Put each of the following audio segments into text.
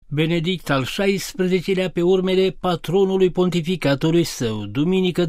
Benedict al XVI-lea, pe urmele patronului pontificatului său, duminică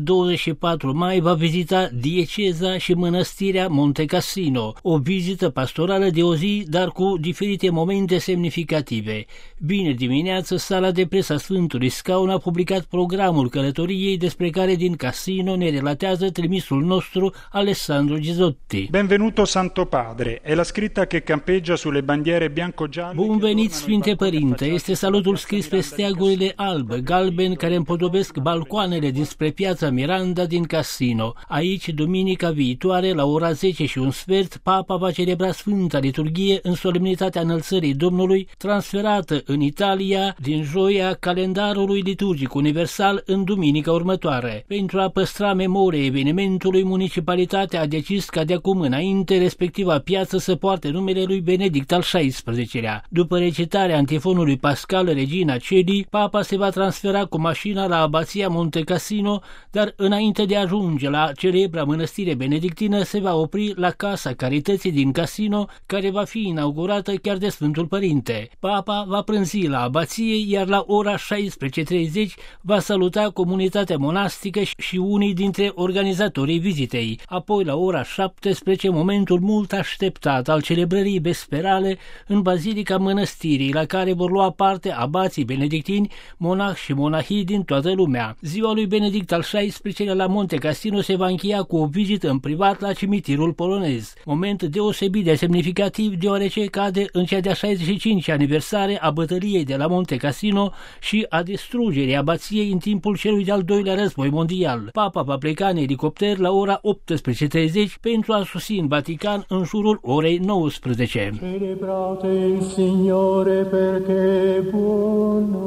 24 mai va vizita dieceza și mănăstirea Monte Cassino, o vizită pastorală de o zi, dar cu diferite momente semnificative. Bine dimineață, sala de presă a Sfântului Scaun a publicat programul călătoriei, despre care din Cassino ne relatează trimisul nostru Alessandro Gisotti. Benvenuto Santo Padre, è la scritta che campeggia sulle bandiere bianco-gialle. Bun venit, Sfinte Părinte, este salutul scris pe steagurile alb-galben care împodobesc balcoanele dinspre piața Miranda din Cassino. Aici, duminica viitoare, la ora 10:15, Papa va celebra Sfânta Liturghie în solemnitatea Înălțării Domnului, transferată în Italia din joia calendarului liturgic universal în duminica următoare. Pentru a păstra memoria evenimentului, municipalitatea a decis ca de acum înainte respectiva piață să poarte numele lui Benedict al XVI-lea. După recitarea antifonului Pascal Regina Celi, Papa se va transfera cu mașina la abația Monte Cassino, dar înainte de a ajunge la celebra mănăstire benedictină se va opri la Casa Carității din Cassino, care va fi inaugurată chiar de Sfântul Părinte. Papa va prânzi la abație, iar la ora 16:30 va saluta comunitatea monastică și unii dintre organizatorii vizitei. Apoi, la ora 17, momentul mult așteptat al celebrării vesperale în Bazilica Mănăstirii, la care vor lua parte abații benedictini, monahi și monahii din toată lumea. Ziua lui Benedict al XVI-lea la Monte Cassino se va încheia cu o vizită în privat la cimitirul polonez. Moment deosebit de semnificativ, deoarece cade în cea de-a 65-a aniversare a bătăliei de la Monte Cassino și a distrugerii abației în timpul celui de-al doilea război mondial. Papa va pleca în elicopter la ora 18:30 pentru a sosi în Vatican în jurul orei 19. Celebrate il Signore perché buono.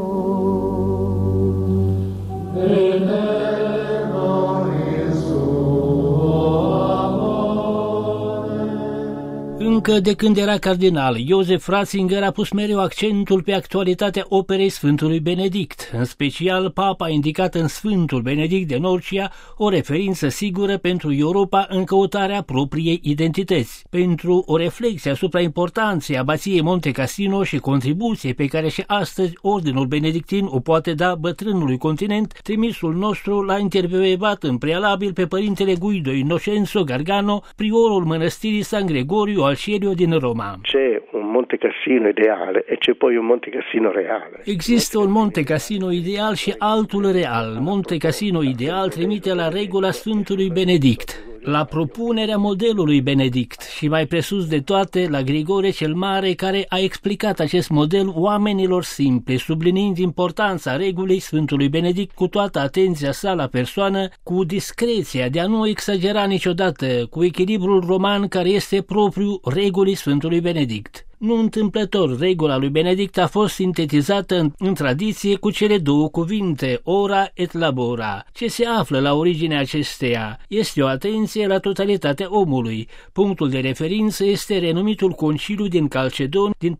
Încă de când era cardinal, Joseph Ratzinger a pus mereu accentul pe actualitatea operei Sfântului Benedict. În special, Papa a indicat în Sfântul Benedict de Norcia o referință sigură pentru Europa în căutarea propriei identități. Pentru o reflexie asupra importanței abației Monte Cassino și contribuției pe care și astăzi Ordinul Benedictin o poate da bătrânului continent, trimisul nostru l-a intervievat în prealabil pe părintele Guido Innocenzo Gargano, priorul mănăstirii San Gregorio al Cielio din Roma. C'è un Monte Cassino ideale e c'è poi un Monte Cassino reale. Există un Monte Cassino ideal și altul real. Monte Cassino ideal trimite la regula Sfântului Benedict, la propunerea modelului Benedict și mai presus de toate la Grigore cel Mare, care a explicat acest model oamenilor simpli, subliniind importanța regulii Sfântului Benedict cu toată atenția sa la persoană, cu discreția de a nu exagera niciodată, cu echilibrul roman care este propriu regulii Sfântului Benedict. Nu întâmplător, regula lui Benedict a fost sintetizată în tradiție cu cele două cuvinte, ora et labora. Ce se află la originea acesteia? Este o atenție la totalitatea omului. Punctul de referință este renumitul conciliu din Calcedon din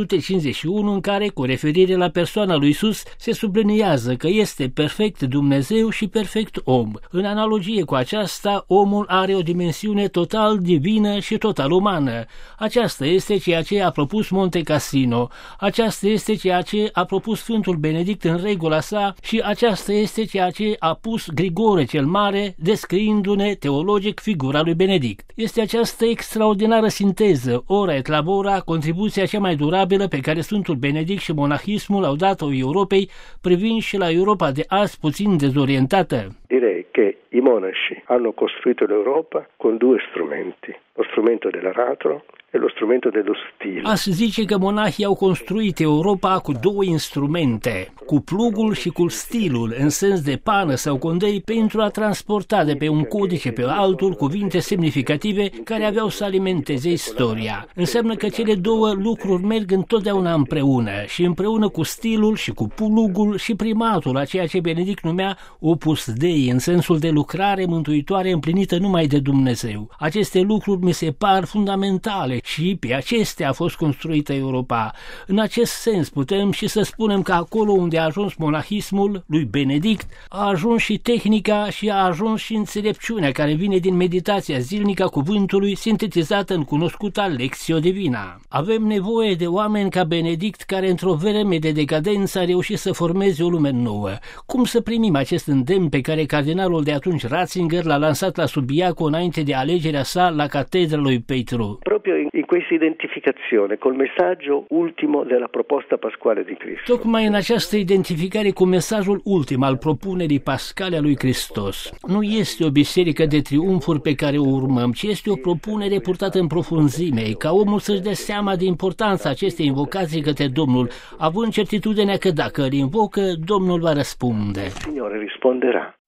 451, în care, cu referire la persoana lui Iisus, se subliniază că este perfect Dumnezeu și perfect om. În analogie cu aceasta, omul are o dimensiune total divină și total umană. Aceasta este ceea ce a propus Monte Cassino, aceasta este ceea ce a propus Sfântul Benedict în regula sa și aceasta este ceea ce a pus Grigore cel Mare, descriindu-ne teologic figura lui Benedict. Este această extraordinară sinteză, ora et labora, contribuția cea mai durabilă pe care Sfântul Benedict și monahismul au dat-o Europei, privind și la Europa de azi puțin dezorientată. Direi che i monaci hanno costruito l'Europa con due strumenti, lo strumento dell'aratro e lo strumento dello stile. Aș zice că monahii au construit Europa cu două instrumente, cu plugul și cu stilul, în sens de pană sau condei, pentru a transporta de pe un codice pe altul cuvinte semnificative care aveau să alimenteze istoria. Înseamnă că cele două lucruri merg întotdeauna împreună și împreună cu stilul și cu plugul și primatul a ceea ce Benedict numea Opus Dei, fi în sensul de lucrare mântuitoare împlinită numai de Dumnezeu. Aceste lucruri mi se par fundamentale și pe acestea a fost construită Europa. În acest sens putem și să spunem că acolo unde a ajuns monahismul lui Benedict, a ajuns și tehnica și a ajuns și înțelepciunea care vine din meditația zilnică a cuvântului sintetizată în cunoscuta Lectio Divina. Avem nevoie de oameni ca Benedict care într-o vreme de decadență a reușit să formeze o lume nouă. Cum să primim acest îndemn pe care cardinalul de atunci Ratzinger l-a lansat la Subiaco înainte de alegerea sa la catedra lui Petru? Proprio in questa identificazione col messaggio ultimo della proposta pasquale di Cristo. Tocmai în această identificare cu mesajul ultim al propunerii pascale a lui Hristos. Nu este o biserică de triumfuri pe care o urmăm, ci este o propunere purtată în profunzime, ca omul să-și dea seama de importanța acestei invocații către Domnul, având certitudinea că dacă îl invocă, Domnul va răspunde. Signore risponderà.